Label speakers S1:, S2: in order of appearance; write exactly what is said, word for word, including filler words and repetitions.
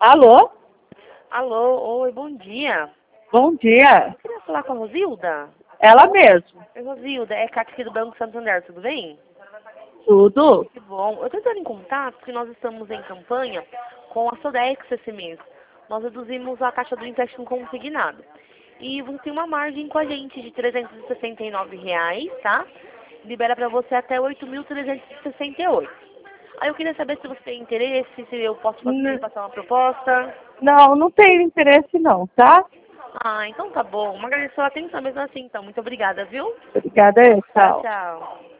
S1: Alô?
S2: Alô, oi, bom dia.
S1: Bom dia.
S2: Eu queria falar com a Rosilda.
S1: Ela mesmo.
S2: Oi, Rosilda, é Cátia aqui do Banco Santander, tudo bem?
S1: Tudo?
S2: Que bom. Eu estou entrando em contato porque nós estamos em campanha com a Sodex esse mês. Nós reduzimos a taxa do empréstimo consignado. E você tem uma margem com a gente de trezentos e sessenta e nove reais, tá? Libera para você até oito mil trezentos e sessenta e oito. Aí eu queria saber se você tem interesse, se eu posso fazer,
S1: N-
S2: passar uma proposta.
S1: Não, não tenho interesse não, tá?
S2: Ah, então tá bom. Uma agradeço a atenção mesmo assim, então. Muito obrigada, viu?
S1: Obrigada,
S2: Tchau,
S1: tchau.
S2: tchau.